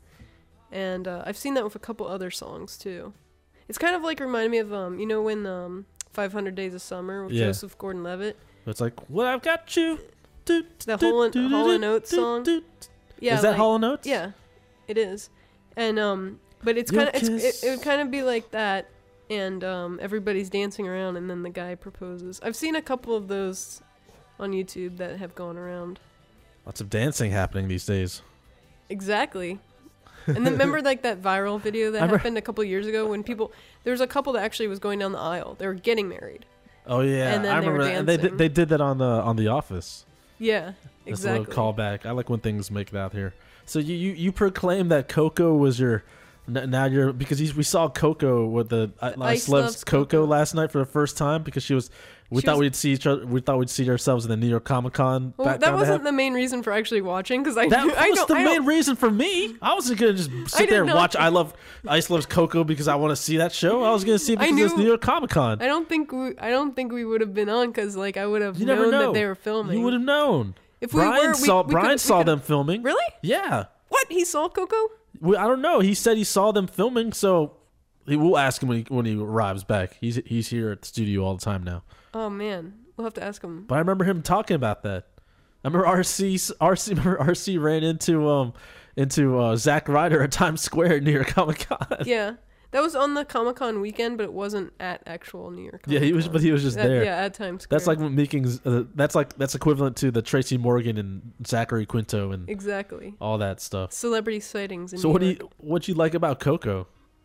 And uh, I've seen that with a couple other songs too. It's kind of like reminded me of um you know when um five hundred Days of Summer with Yeah. Joseph Gordon-Levitt. It's like, well, I've got you. Do, The do, Hall and- do, do, Hall and do, Oates do, song. do. Yeah, Is that like, Hall and Oates? Yeah, it is. And um, but it's Your kind of it's, kiss. it, it would kind of be like that, and um, everybody's dancing around, and then the guy proposes. I've seen a couple of those on YouTube that have gone around. Lots of dancing happening these days. Exactly. And then remember like that viral video that I remember- happened a couple years ago when people there was a couple that actually was going down the aisle. They were getting married. Oh yeah, And then I they were remember. that. And they dancing. did, they did that on the on The Office. Yeah, That's exactly. a little callback. I like when things make it out here. So you you, you proclaim that Coco was your n- now you're because you, we saw Coco with the I, The I Ice Loves Loves Coco Coco. last night for the first time because she was. We She thought was- we'd see each other. We thought we'd see ourselves in the New York Comic Con. Well, that wasn't the main reason for actually watching because I That knew- I was don't, the I main don't, reason for me. I wasn't gonna just I sit did there and not- watch I Love Ice Loves Coco because I want to see that show. I was gonna see it I because it's knew- New York Comic Con. I don't think we I don't think we would have been on because like I would have You known never know. that they were filming. You would have known. If we Brian were, we, saw we Brian could- we saw could- them filming. Really? Yeah. What? He saw Coco? We, I don't know. He said he saw them filming, so he, we'll ask him when he when he arrives back. He's he's here at the studio all the time now. Oh man, we'll have to ask him. But I remember him talking about that. I remember R C R C remember R C ran into um into uh, Zack Ryder at Times Square near Comic Con. Yeah, that was on the Comic Con weekend, but it wasn't at actual New York. Yeah, he was, Comic-Con. but he was just At- there. Yeah, at Times Square. That's like making. Uh, that's like that's equivalent to the Tracy Morgan and Zachary Quinto and exactly all that stuff. celebrity sightings. In So New what do York. you what you like about Coco?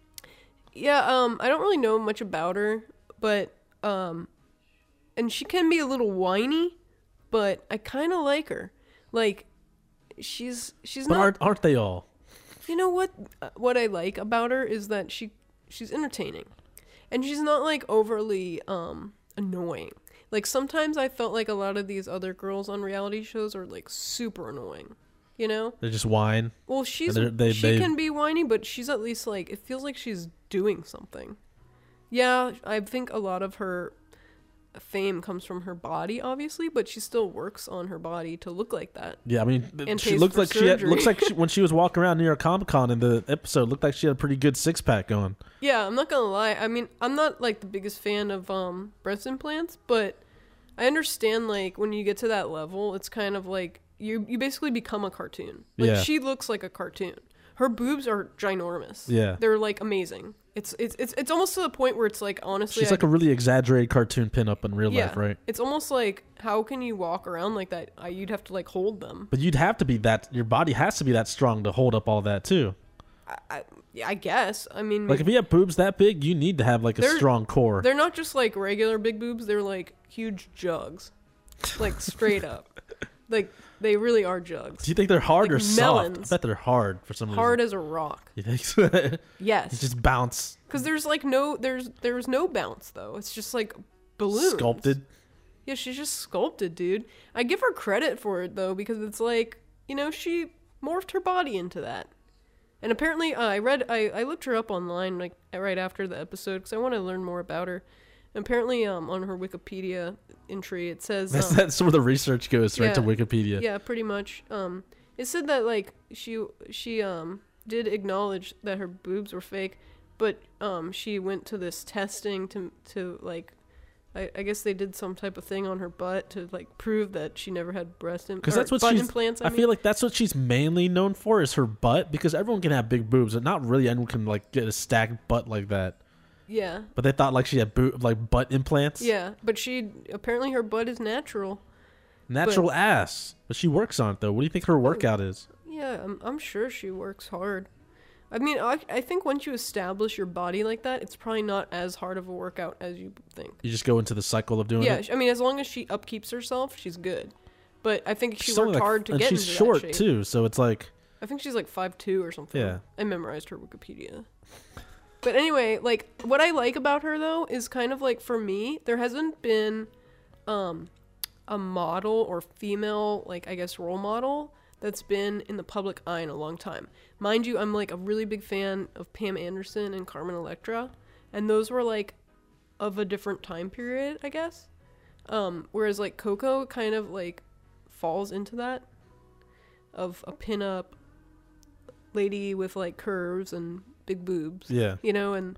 Yeah, um, I don't really know much about her, but um, and she can be a little whiny, but I kind of like her. Like, she's she's But not. aren't aren't they all? You know what? uh, What I like about her is that she she's entertaining, and she's not like overly um annoying. Like sometimes I felt like a lot of these other girls on reality shows are like super annoying. You know? They just whine. Well, she's they're- they- she they- can be whiny, but she's at least like it feels like she's doing something. Yeah, I think a lot of her fame comes from her body, obviously, but she still works on her body to look like that. Yeah, I mean, And she pays looked for like she had, surgery. looks like she, when she was walking around New York Comic Con in the episode, looked like she had a pretty good six pack going. Yeah, I'm not gonna lie. I mean, I'm not like the biggest fan of um breast implants, but I understand like when you get to that level, it's kind of like you you basically become a cartoon. Like Yeah. she looks like a cartoon. Her boobs are ginormous. Yeah. They're like amazing. It's it's it's it's almost to the point where it's like honestly She's I- like a really exaggerated cartoon pinup in real yeah, life, right? It's almost like how can you walk around like that? I, you'd have to like hold them. But you'd have to be that. Your body has to be that strong to hold up all that too. I, I, yeah, I guess. I mean, Like if you have boobs that big, you need to have like a They're- strong core. they're not just like regular big boobs. They're like huge jugs, like straight up. Like they really are jugs. Do you think they're hard like or soft? melons. I bet they're hard for some Hard reason. as a rock. You think so? You Yes. just bounce, Because there's like no there's there's no bounce though. It's just like balloons. sculpted. Yeah, she's just sculpted, dude. I give her credit for it though because it's like you know she morphed her body into that. And apparently, uh, I read I I looked her up online like right after the episode because I want to learn more about her. And apparently, um, on her Wikipedia entry, it says That's um, that's where the research goes, right to yeah. Wikipedia. yeah, pretty much. Um, it said that like she she um did acknowledge that her boobs were fake, but um she went to this testing to to like I, I guess they did some type of thing on her butt to like prove that she never had breast implants. Because that's what butt she's. implants. I, I mean. feel like that's what she's mainly known for is her butt. Because everyone can have big boobs, but not really anyone can like get a stacked butt like that. Yeah, But they thought like she had boob like butt implants. yeah, but she apparently her butt is natural. Natural ass, but she works on it though. What do you think her workout is? Yeah, I'm I'm sure she works hard. I mean, I I think once you establish your body like that, it's probably not as hard of a workout as you think. You just go into the cycle of doing Yeah, it. I mean, as long as she upkeeps herself, she's good. But I think she She's only, worked like, hard to and get she's into short that shape. too, so it's like I think she's like five two or something. Yeah. I memorized her Wikipedia. But anyway, like what I like about her though is kind of like for me, there hasn't been um a model or female like I guess role model that's been in the public eye in a long time. Mind you, I'm like a really big fan of Pam Anderson and Carmen Electra, and those were like of a different time period, I guess. Um whereas like Coco kind of like falls into that of a pinup lady with like curves and big boobs. yeah. You know, and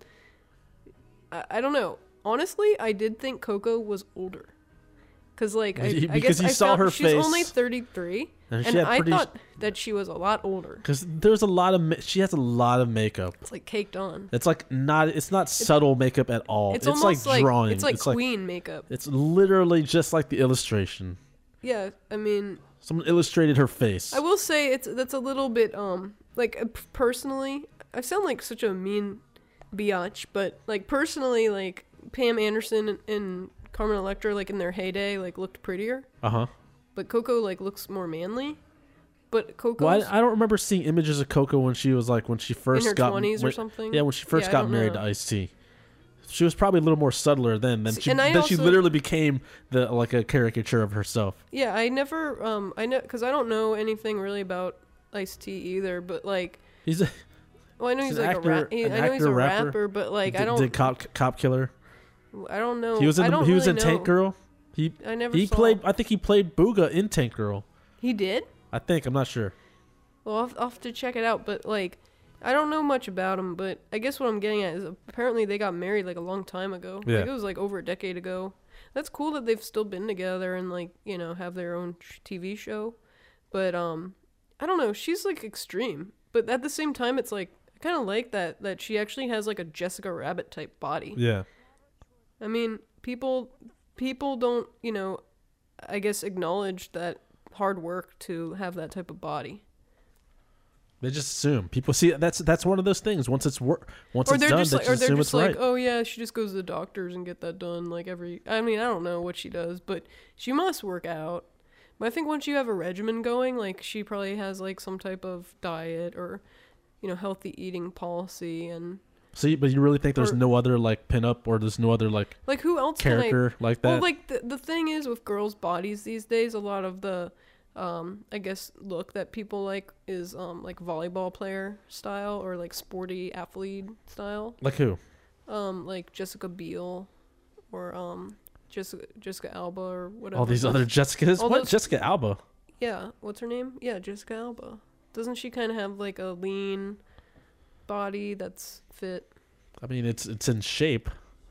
I, I don't know. Honestly, I did think Coco was older. Cause like I, You- I because guess you I saw found her she's face. only thirty-three, And and, she had I pretty- thought that she was a lot older. Because there's a lot of ma- she has a lot of makeup. It's like caked on. It's like not it's not subtle makeup at all. It's, It's, almost like drawing. It's like queen makeup. It's literally just like the illustration. Yeah, I mean, Someone illustrated her face. I will say it's that's a little bit um like uh, p- personally, I sound like such a mean biatch, but like personally, like Pam Anderson and, and Carmen Electra, like in their heyday, like looked prettier. Uh huh. But Coco like looks more manly. But Coco Well, I, I don't remember seeing images of Coco when she was like when she in first her got twenties or when- something. Yeah, when she first Yeah, I got don't married know. to Ice-T. She was probably a little more subtler then. Then See, she and I then she also- literally became the like a caricature of herself. Yeah, I never um I know because I don't know anything really about Ice-T either. But like, He's a well, I know He's he's, an like actor- a rap. He, an I know he's actor, a rapper. rapper, but like did, I don't. did cop cop killer. I don't know. He was in I the, don't he was really in Tank know. Girl. He I never. he saw. played. I think he played Booga in Tank Girl. He did. I think I'm not sure. Well, I'll have, I'll have to check it out. But like, I don't know much about him. But I guess what I'm getting at is apparently they got married like a long time ago. Yeah. Like it was like over a decade ago. That's cool that they've still been together and like you know have their own sh- T V show. But um, I don't know. She's like extreme. But at the same time, it's like I kind of like that that she actually has like a Jessica Rabbit type body. Yeah. I mean, people people don't, you know, I guess acknowledge that hard work to have that type of body. They just assume people see that's that's one of those things. Once it's work, once Or it's they're done, just they like, just or they're assume just it's like, right. oh yeah, she just goes to the doctors and get that done like every. I mean, I don't know what she does, but she must work out. But I think once you have a regimen going, like she probably has like some type of diet or, you know, healthy eating policy and So, you, but you really think there's or- no other like pinup or there's no other like like who else can I character like that? Well, like the the thing is with girls' bodies these days, a lot of the, um, I guess look that people like is um like volleyball player style or like sporty athlete style, like who? um like Jessica Biel, or um Jessica, Jessica Alba or whatever. All these other Jessicas. All What those- Jessica Alba? Yeah, what's her name? Yeah, Jessica Alba. Doesn't she kind of have like a lean body that's fit? I mean, it's it's in shape.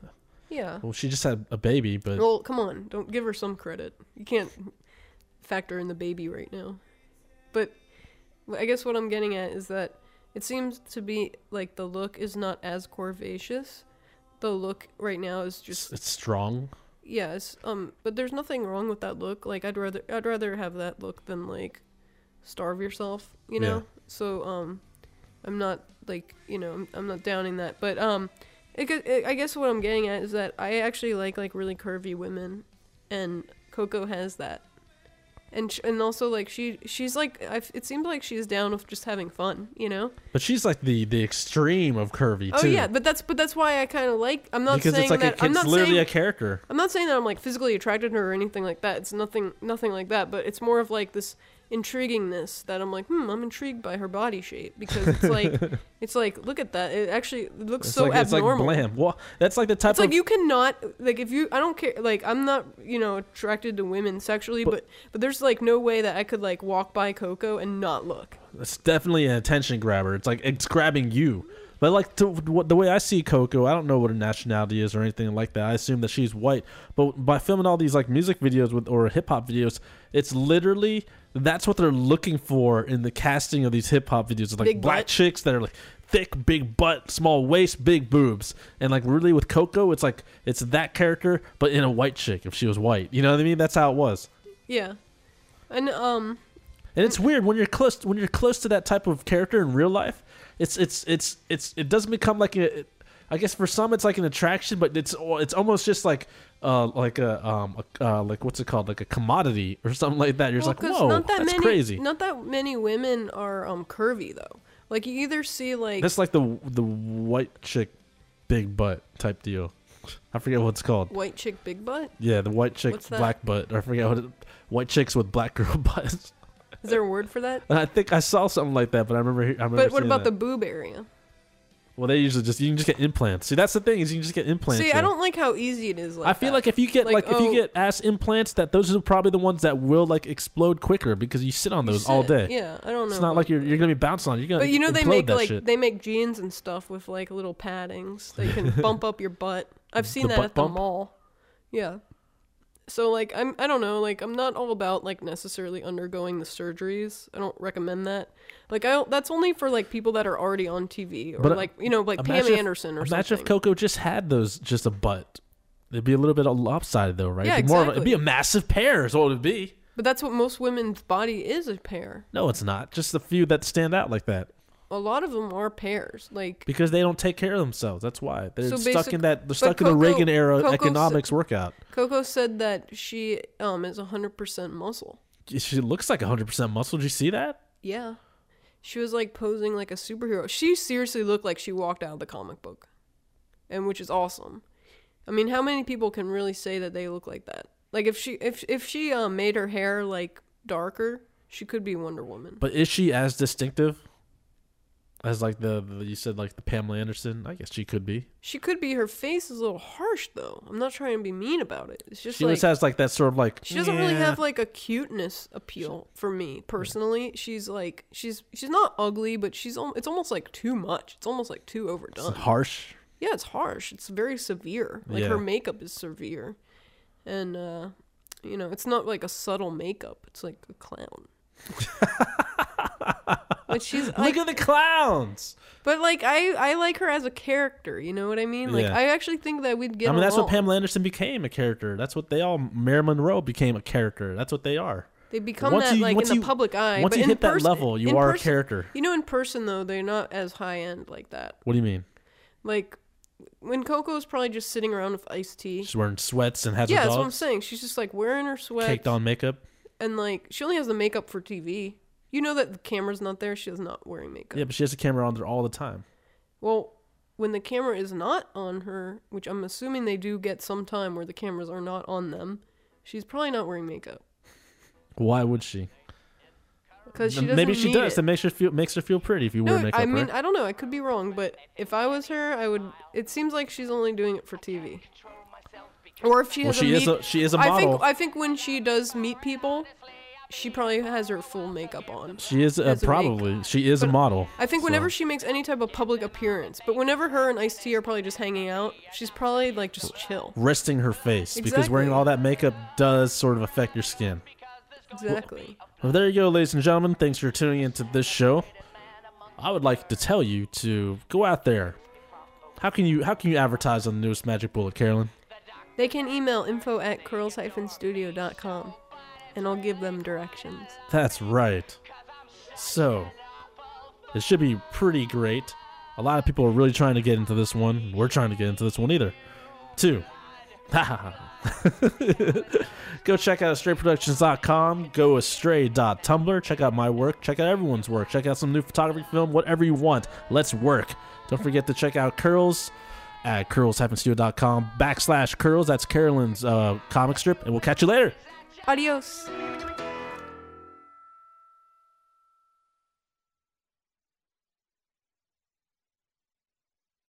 Yeah. Well, she just had a baby, but Well, come on, don't give her some credit. You can't factor in the baby right now. But I guess what I'm getting at is that it seems to be like the look is not as curvaceous. The look right now is it's, just it's strong. yes. Um, but there's nothing wrong with that look. Like I'd rather I'd rather have that look than like starve yourself. You know. Yeah. So um, I'm not like you know I'm, I'm not downing that, but um. It, it, I guess what I'm getting at is that I actually like like really curvy women, and Coco has that, and sh- and also like she she's like I, it seems like she's down with just having fun, you know. But she's like the the extreme of curvy Oh too. yeah, but that's but that's why I kind of like. I'm not because saying it's like that a, I'm it's not literally saying a character. I'm not saying that I'm like physically attracted to her or anything like that. It's nothing nothing like that. But it's more of like this intriguingness that I'm like, hmm, I'm intrigued by her body shape because it's like, it's like, look at that. It actually looks It's so like, abnormal. It's like blam. Well, that's like the type It's of. like you cannot like if you I don't care like I'm not you know attracted to women sexually, But- but but there's like no way that I could like walk by Coco and not look. It's definitely an attention grabber. It's like it's grabbing you. But like to, what, the way I see Coco, I don't know what her nationality is or anything like that. I assume that she's white. But by filming all these like music videos with or hip hop videos, it's literally that's what they're looking for in the casting of these hip hop videos. It's like Big black butt. chicks that are like thick, big butt, small waist, big boobs, and like really with Coco, it's like it's that character but in a white chick. If she was white, you know what I mean? That's how it was. Yeah, and um And it's weird when you're close when you're close to that type of character in real life. It's it's it's it's it doesn't become like a. It, I guess for some it's like an attraction, but it's it's almost just like uh like a um a, uh like what's it called like a commodity or something like that. You're well, just like whoa, not that that's many crazy. not that many women are um curvy though. Like you either see like That's like the the white chick, big butt type deal. I forget what it's called. white chick big butt. Yeah, the white chick What's that? black butt. Or I forget what it, white chicks with black girl butts. Is there a word for that? And I think I saw something like that, but I remember I remember. But what seeing about that. the boob area? Well, they usually just you can just get implants. See, that's the thing is you can just get implants. See, I there. don't like how easy it is. Like I feel that. like if you get like, Like, if you oh- get ass implants, that those are probably the ones that will like explode quicker because you sit on You those all sit- day. Yeah, I don't know. It's not about like you're you're gonna be bouncing on. it. You're gonna But you know they implode make that like shit. they make jeans and stuff with like little paddings. They can bump up your butt. I've seen The that butt at the bump? mall. Yeah. So like I'm I don't know, like I'm not all about like necessarily undergoing the surgeries. I don't recommend that. Like I don't, that's only for like people that are already on T V or But, uh, like you know like Pam imagine if- Anderson or Imagine something. if Coco just had those just a butt. It'd be a little bit lopsided though, right? Yeah, it'd be more of a, exactly. it'd be a massive pair. Is what it'd be. But that's what most women's body is, a pair. No, it's not. Just a few that stand out like that A lot of them are pairs. Like because they don't take care of themselves. That's why they're So stuck basic- in that. They're but stuck in the Coco- Reagan era Coco economics workout. Coco said that she um is one hundred percent muscle. She looks like one hundred percent muscle. Did you see that? Yeah. She was like posing like a superhero. She seriously looked like she walked out of the comic book. And which is awesome. I mean, how many people can really say that they look like that? Like if she if if she um made her hair like darker, she could be Wonder Woman. But is she as distinctive as like the, the you said like the Pamela Anderson? I guess she could be. She could be. Her face is a little harsh though. I'm not trying to be mean about it. It's just She like just has like that sort of like. she doesn't really yeah. have like a cuteness appeal for me personally. She's like she's she's not ugly, but she's al- it's almost like too much. It's almost like too It's overdone. harsh. Yeah, it's harsh. It's very severe. Like Yeah. her makeup is severe, and uh, you know, it's not like a subtle makeup. It's like a clown. But she's like, Look at the clowns. but like I I like her as a character. You know what I mean? Like Yeah. I actually think that we'd get. I mean, that's what along. Pamela Anderson became, a character. That's what they all. Marilyn Monroe became a character. That's what they are. They become Once that you- like once in you- the public eye. Once but you in hit that person- level, you in are a person- character. You know, in person though, they're not as high end like that. What do you mean? Like when Coco's probably just sitting around with iced tea. She's wearing sweats and has Yeah, her that's what I'm dogs saying. She's just like wearing her sweats. caked on makeup. And like she only has the makeup for T V. You know that the camera's not there. She's not wearing makeup. Yeah, but she has a camera on there all the time. Well, when the camera is not on her, which I'm assuming they do get some time where the cameras are not on them, she's probably not wearing makeup Why would she? because she doesn't Maybe she need does. It. That makes her feel makes her feel pretty if you wear No, makeup. I mean right? I don't know. I could be wrong, but if I was her, I would. It seems like she's only doing it for T V. Or if she Well, has she a is meet- a she is a I model. think I think when she does meet people, she probably has her full makeup on. She is uh, as a probably she is a But model. I think so. whenever she makes any type of public appearance, but whenever her and Ice-T are probably just hanging out, she's probably like just chill. resting her face because wearing Exactly. all that makeup does sort of affect your skin. Exactly. Well, there you go, ladies and gentlemen. Thanks for tuning into this show. I would like to tell you to go out there. How can you how can you advertise on the newest Magic Bullet, Carolyn? They can email info at curls studio dot com, and I'll give them directions. That's right. So, it should be pretty great. A lot of people are really trying to get into this one. We're trying to get into this one either. Two. Go check out astray productions dot com. Go astray dot tumblr. Check out my work. Check out everyone's work. Check out some new photography, film, whatever you want. Let's work. Don't forget to check out Curls at curls studio dot com backslash curls. That's Carolyn's uh, comic strip. And we'll catch you later. Adios.